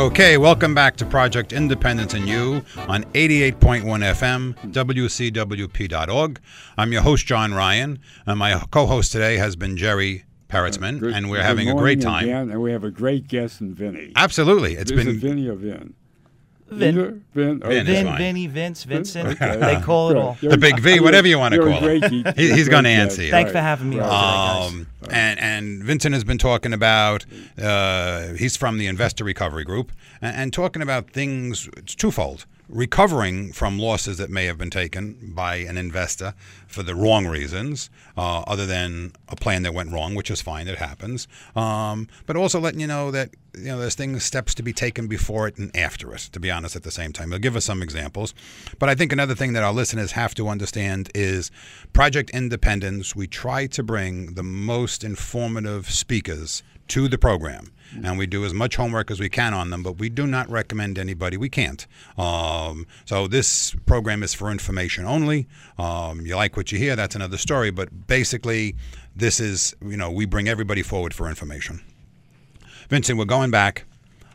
Okay, welcome back to Project Independence and You on 88.1 FM, WCWP.org. I'm your host, John Ryan, and my co-host today has been Jerry Peretzman, and we're having a great time. Again, and we have a great guest in Vinny. Absolutely. Is it Vinny or Vin? Vin. Vinny, Vince, Vincent. Okay. They call it all. The big V, whatever you want to call it. He's going to answer you. Thanks for having me on today, guys. And Vincent has been talking about, he's from the Investor Recovery Group, and talking about things, it's twofold. Recovering from losses that may have been taken by an investor for the wrong reasons, other than a plan that went wrong, which is fine, it happens. But also letting you know that there's steps to be taken before it and after it, to be honest, at the same time. He'll give us some examples. But I think another thing that our listeners have to understand is Project Independence, we try to bring the most informative speakers to the program. And we do as much homework as we can on them, but we do not recommend anybody. We can't. So this program is for information only. You like what you hear, that's another story. But basically, this is, we bring everybody forward for information. Vincent, we're going back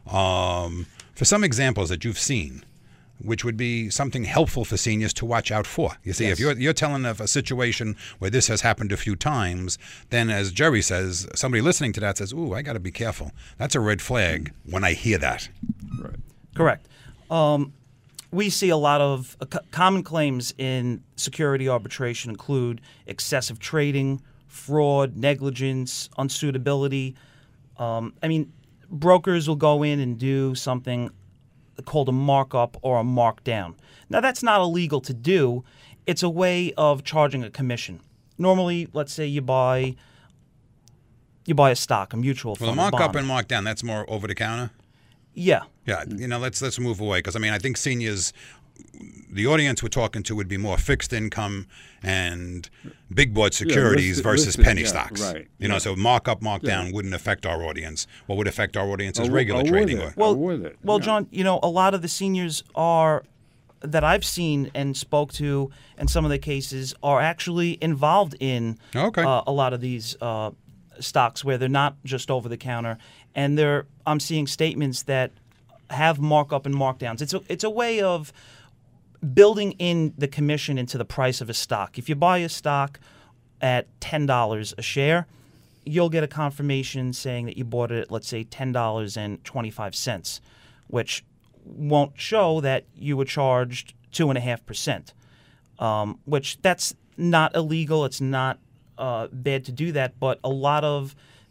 for some examples that you've seen, which would be something helpful for seniors to watch out for. You see, yes. If you're telling of a situation where this has happened a few times, then as Jerry says, somebody listening to that says, ooh, I got to be careful. That's a red flag when I hear that. Right. Correct. We see a lot of common claims in security arbitration include excessive trading, fraud, negligence, unsuitability. Brokers will go in and do something called a markup or a markdown. Now, that's not illegal to do. It's a way of charging a commission. Normally, let's say you buy a stock, a mutual fund. Well, a markup and markdown, that's more over the counter? Yeah. Yeah, let's move away, because I think seniors, the audience we're talking to would be more fixed income and big board securities versus penny stocks. Right. So markup, markdown wouldn't affect our audience. What would affect our audience is regular trading. Well, John, a lot of the seniors that I've seen and spoke to, and some of the cases are actually involved in a lot of these stocks where they're not just over the counter, and I'm seeing statements that have markup and markdowns. It's a way of building in the commission into the price of a stock. If you buy a stock at $10 a share, you'll get a confirmation saying that you bought it at, let's say, $10.25, which won't show that you were charged 2.5%, which that's not illegal. It's not bad to do that, but a lot of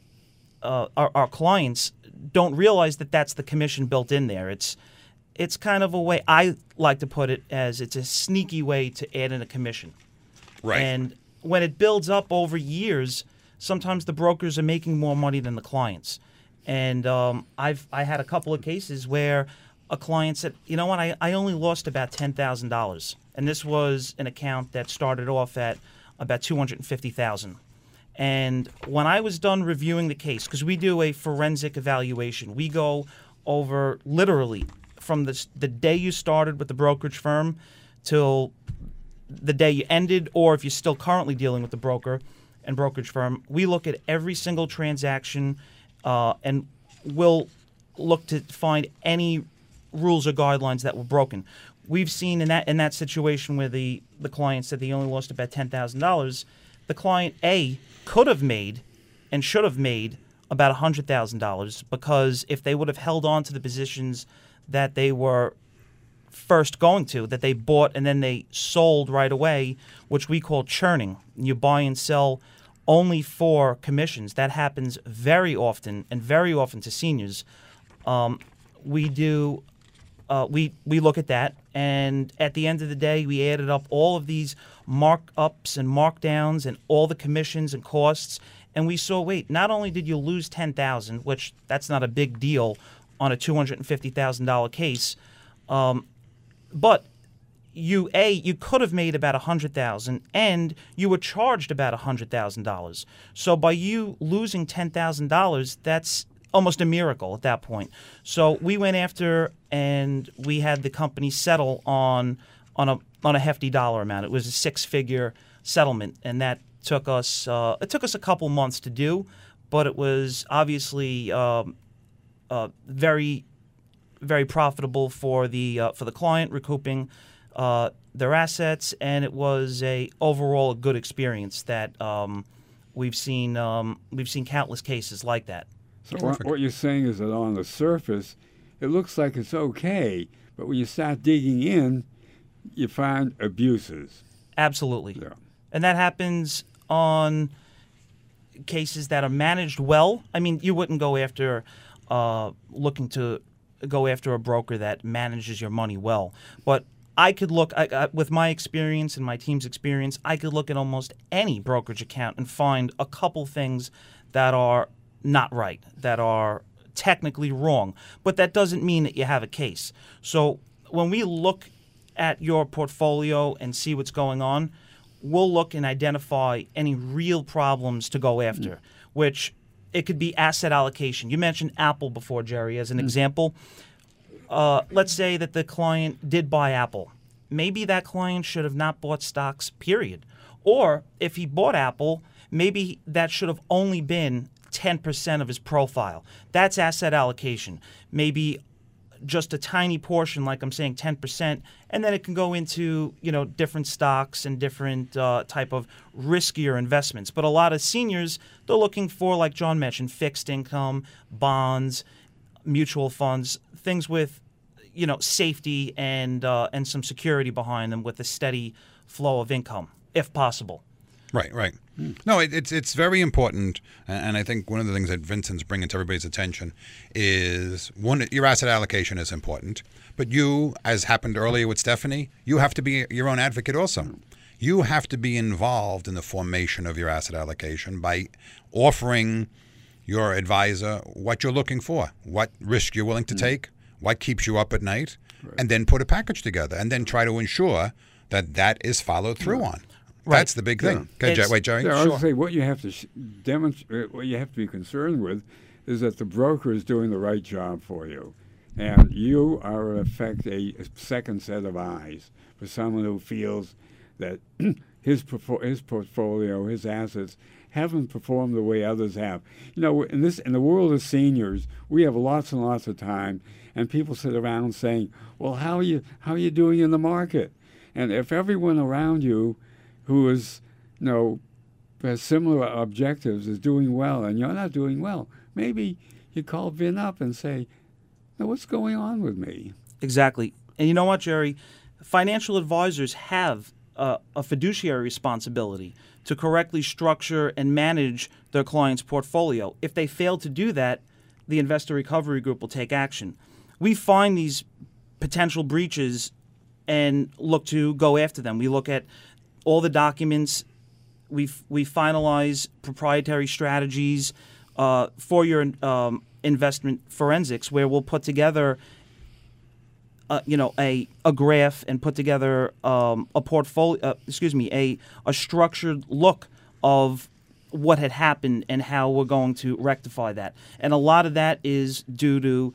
our clients don't realize that that's the commission built in there. It's kind of a way, I like to put it as it's a sneaky way to add in a commission. Right. And when it builds up over years, sometimes the brokers are making more money than the clients. And I had a couple of cases where a client said, you know what, I only lost about $10,000. And this was an account that started off at about $250,000. And when I was done reviewing the case, because we do a forensic evaluation, we go over literally from the day you started with the brokerage firm till the day you ended, or if you're still currently dealing with the broker and brokerage firm, we look at every single transaction and we'll look to find any rules or guidelines that were broken. We've seen in that situation where the client said they only lost about $10,000, the client A could have made and should have made about $100,000, because if they would have held on to the positions that they were first going to, that they bought and then they sold right away, which we call churning. You buy and sell only for commissions. That happens very often, and very often to seniors. We look at that, and at the end of the day, we added up all of these markups and markdowns and all the commissions and costs, and we saw, wait, not only did you lose $10,000, which that's not a big deal on a $250,000 case, but you could have made about $100,000, and you were charged about $100,000. So by you losing $10,000, that's almost a miracle at that point. So we went after, and we had the company settle on a hefty dollar amount. It was a six-figure settlement, and that took us a couple months to do, but it was obviously very very profitable for the client, recouping their assets, and it was overall a good experience that we've seen countless cases like that. So what you're saying is that on the surface, it looks like it's okay, but when you start digging in, you find abuses. Absolutely. Yeah. And that happens on cases that are managed well. I mean, you wouldn't go after looking to go after a broker that manages your money well. But I could look, with my experience and my team's experience, I could look at almost any brokerage account and find a couple things that are not right, that are technically wrong. But that doesn't mean that you have a case. So when we look at your portfolio and see what's going on, we'll look and identify any real problems to go after, which it could be asset allocation. You mentioned Apple before, Jerry, as an example. Let's say that the client did buy Apple. Maybe that client should have not bought stocks, period. Or if he bought Apple, maybe that should have only been 10% of his profile. That's asset allocation. Maybe just a tiny portion, like I'm saying, 10%, and then it can go into, different stocks and different type of riskier investments. But a lot of seniors, they're looking for, like John mentioned, fixed income, bonds, mutual funds, things with, safety and some security behind them with a steady flow of income, if possible. Right. No, it's very important, and I think one of the things that Vincent's bringing to everybody's attention is, one, your asset allocation is important, but you, as happened earlier with Stephanie, you have to be your own advocate also. You have to be involved in the formation of your asset allocation by offering your advisor what you're looking for, what risk you're willing to take, what keeps you up at night, and then put a package together, and then try to ensure that is followed through on. Right. That's the big thing. Okay, wait, Jerry. Yeah, I was say what you have to demonstrate, what you have to be concerned with, is that the broker is doing the right job for you, and you are in effect a second set of eyes for someone who feels that his portfolio, his assets, haven't performed the way others have. In the world of seniors, we have lots and lots of time, and people sit around saying, "Well, how are you doing in the market?" And if everyone around you who is, has similar objectives is doing well and you're not doing well, maybe you call Vin up and say, what's going on with me? Exactly. And you know what, Jerry? Financial advisors have a fiduciary responsibility to correctly structure and manage their client's portfolio. If they fail to do that, the Investor Recovery Group will take action. We find these potential breaches and look to go after them. We look at all the documents. We finalize proprietary strategies for your investment forensics, where we'll put together, a graph and put together a portfolio. A structured look of what had happened and how we're going to rectify that. And a lot of that is due to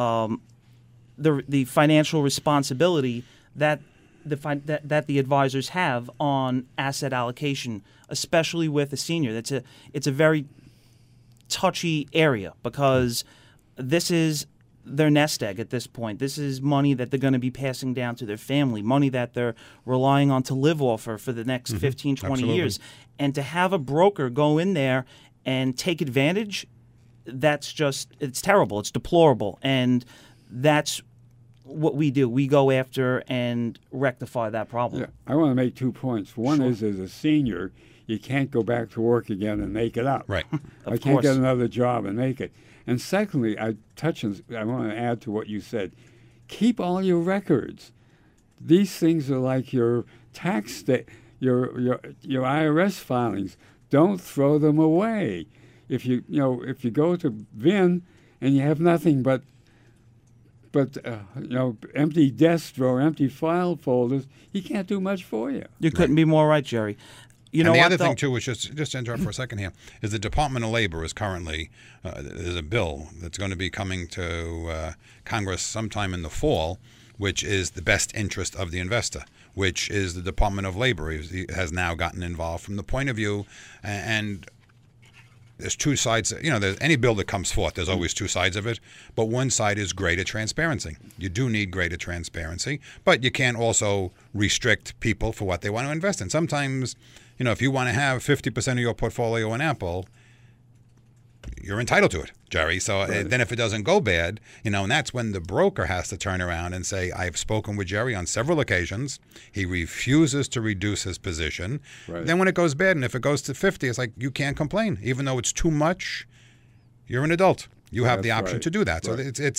the financial responsibility that the advisors have on asset allocation, especially with a senior. It's a very touchy area because this is their nest egg at this point. This is money that they're going to be passing down to their family, money that they're relying on to live off for the next 15, 20 Absolutely. years. And to have a broker go in there and take advantage, it's terrible. It's deplorable. And that's what we do. We go after and rectify that problem. Yeah, I want to make 2 points. One is, as a senior, you can't go back to work again and make it up. Right. I can't get another job and make it. And secondly, I want to add to what you said. Keep all your records. These things are like your tax your IRS filings. Don't throw them away. If you go to Vin and you have nothing but empty desks or empty file folders, he can't do much for you. You couldn't be more right, Jerry. You know and the what, other thing, too, was just to interrupt for a second here, is the Department of Labor is currently, there's a bill that's going to be coming to Congress sometime in the fall, which is the best interest of the investor, which is the Department of Labor has now gotten involved from the point of view, and there's two sides. There's any bill that comes forth, there's always two sides of it. But one side is greater transparency. You do need greater transparency, but you can't also restrict people for what they want to invest in. Sometimes, if you want to have 50% of your portfolio in Apple, you're entitled to it, Jerry. So then if it doesn't go bad, and that's when the broker has to turn around and say, I've spoken with Jerry on several occasions. He refuses to reduce his position. Right. Then when it goes bad, and if it goes to 50, it's like you can't complain. Even though it's too much, you're an adult. You have the option to do that. So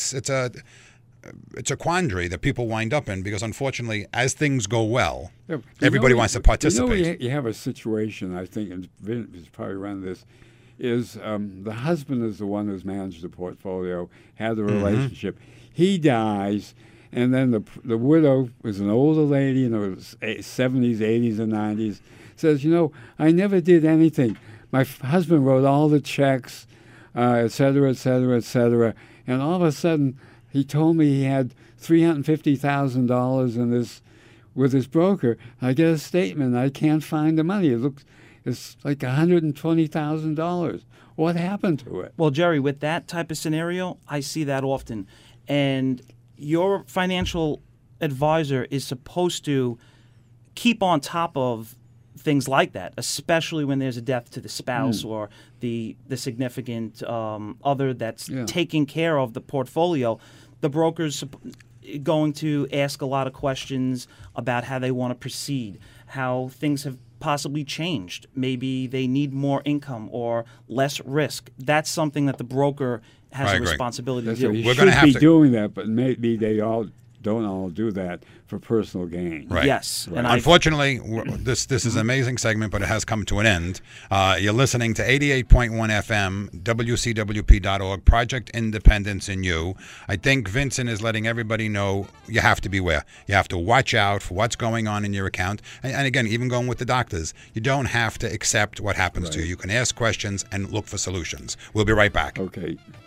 it's a quandary that people wind up in because, unfortunately, as things go well, everybody wants to participate. You have a situation, I think, and Vince is probably around this, is the husband is the one who's managed the portfolio, had the relationship. He dies, and then the widow was an older lady in the 70s, 80s, and 90s, says, I never did anything. My husband wrote all the checks, et cetera, et cetera, et cetera, and all of a sudden he told me he had $350,000 in this with his broker. I get a statement. I can't find the money. It's like $120,000. What happened to it? Well, Jerry, with that type of scenario, I see that often. And your financial advisor is supposed to keep on top of things like that, especially when there's a death to the spouse or the significant other that's taking care of the portfolio. The broker's going to ask a lot of questions about how they want to proceed, how things have possibly changed. Maybe they need more income or less risk. That's something that the broker has a responsibility to do. We're going to be doing that, but maybe they don't all do that for personal gain. Right. Yes. Right. And unfortunately, this is an amazing segment, but it has come to an end. You're listening to 88.1 FM, WCWP.org, Project Independence in You. I think Vincent is letting everybody know you have to beware. You have to watch out for what's going on in your account. And again, even going with the doctors, you don't have to accept what happens to you. You can ask questions and look for solutions. We'll be right back. Okay.